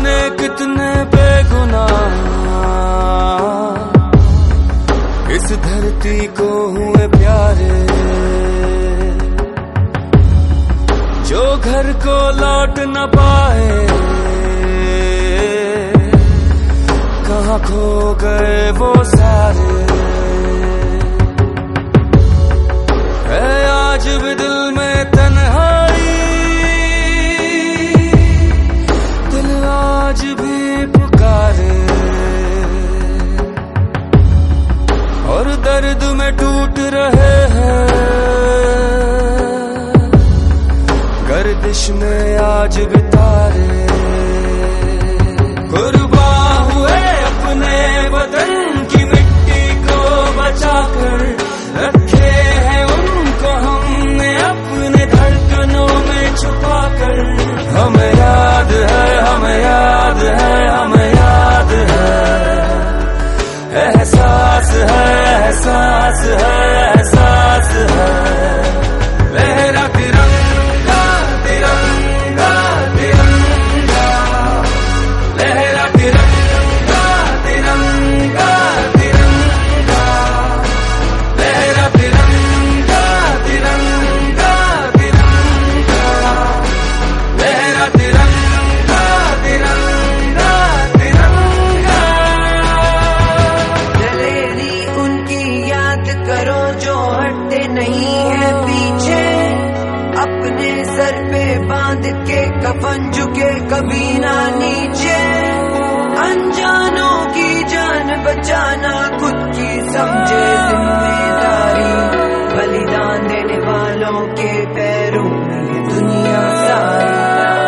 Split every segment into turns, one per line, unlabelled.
जाने कितने बेगुनाह इस धरती को हुए प्यारे, जो घर को लौट न पाए, कहाँ खो गए वो सारे। है आज भी दिल में तन्हाई, दिल आज भी पुकारे, और दर्द में टूट रहे हैं, गर्दिश में आज भी तारे। कुर्बान हुए अपने वतन की मिट्टी को बचाकर, रखे हैं उनको हमने अपने धड़कनों में छुपाकर। हमें याद है, हमें याद है, हमें याद है, एहसास है, एहसास है, एहसास है। लहरा तिरंगा तिरंगा तिरंगा, लहरा तिरंगा तिरंगा तिरंगा, लहरा तिरंगा तिरंगा तिरंगा, लहरा तिरंगा तिरंगा तिरंगा।
दलेरी उनकी याद करो जो हटते नहीं है पीछे, अपने सर पे बांध के कफन झुके कभी ना नीचे। अनजानों की जान बचाना खुद की समझे जिम्मेदारी, बलिदान देने वालों के पैरों में ये दुनिया सारी।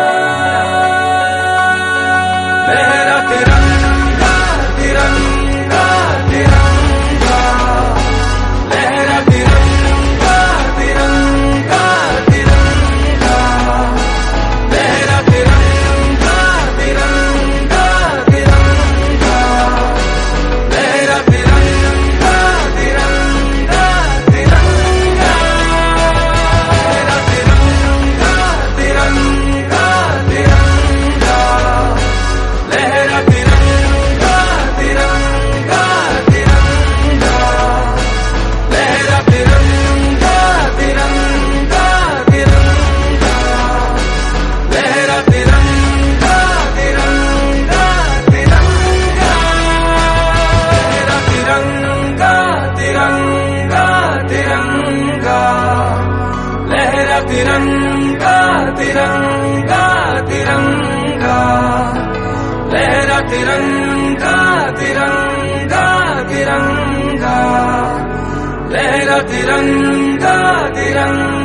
लहरा तिरंगा तिरंगा तिरंगा, लहरा तिरंगा तिरंगा तिरंगा, लहरा तिरंगा तिरंगा तिरंगा, लहरा तिरंगा तिरंगा तिरंगा, लहरा तिरंगा तिरंगा तिरंगा, लहरा तिरंगा तिरंगा तिरंगा, लहरा तिरंगा तिरंगा तिरंगा, लहरा तिरंगा तिरंगा तिरंगा, लहरा तिरंगा तिरंगा तिरंगा, लहरा तिरंगा तिरंगा तिरंगा, लहरा तिरंगा तिरंगा तिरंगा, लहरा तिरंगा तिरंगा।